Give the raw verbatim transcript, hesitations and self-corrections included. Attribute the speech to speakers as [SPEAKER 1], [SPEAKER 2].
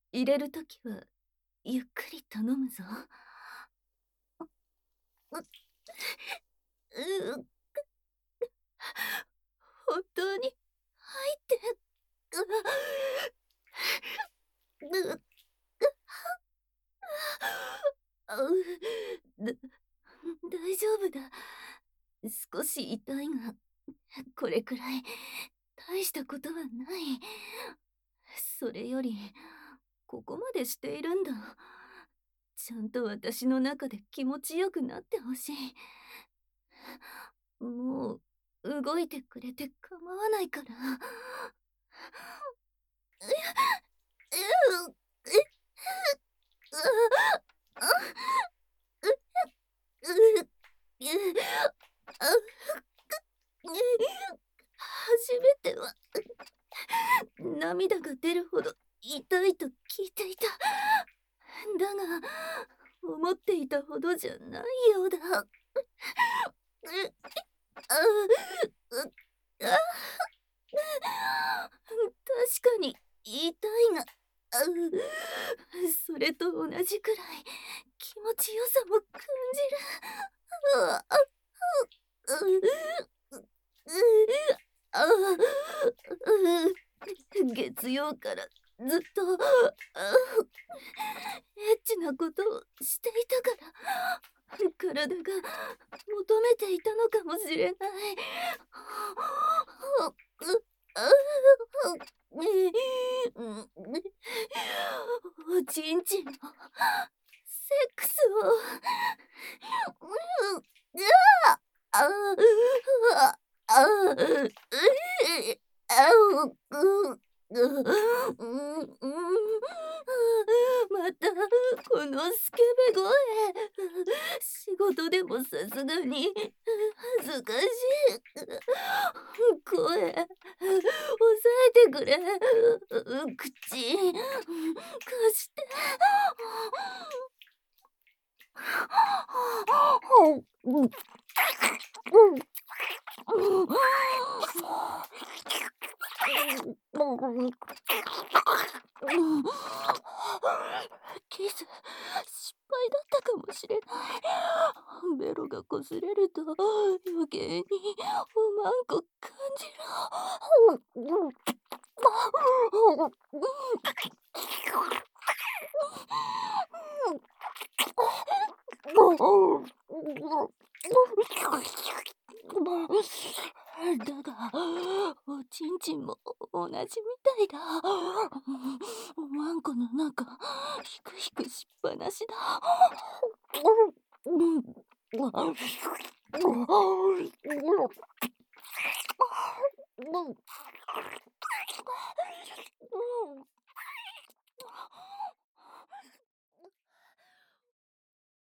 [SPEAKER 1] 入れるときはゆっくり頼むぞ。う、う、う、本当に入って、う、う、あう、だ、大丈夫だ。少し痛いが、これくらい大したことはない。それより、ここまでしているんだ。ちゃんと私の中で気持ちよくなってほしい。もう動いてくれて構わないから。初めては涙が出るほど痛いと聞いていた。だが思っていたほどじゃないようだ。確かに痛いが、それと同じくらい気持ちよさも感じる。月曜からずっとエッチなことをしていたから体が求めていたのかもしれない。おちんちんのセックスを。あああまたこのスケベ声。仕事でもさすがに恥ずかしい。声抑えてくれ。口貸して。キス失敗だったかもしれない。ベロが擦れると余計におまんこ感じる。だがおちんちんも同じみたいだ。おまんこの中ひくひくしっぱなしだ。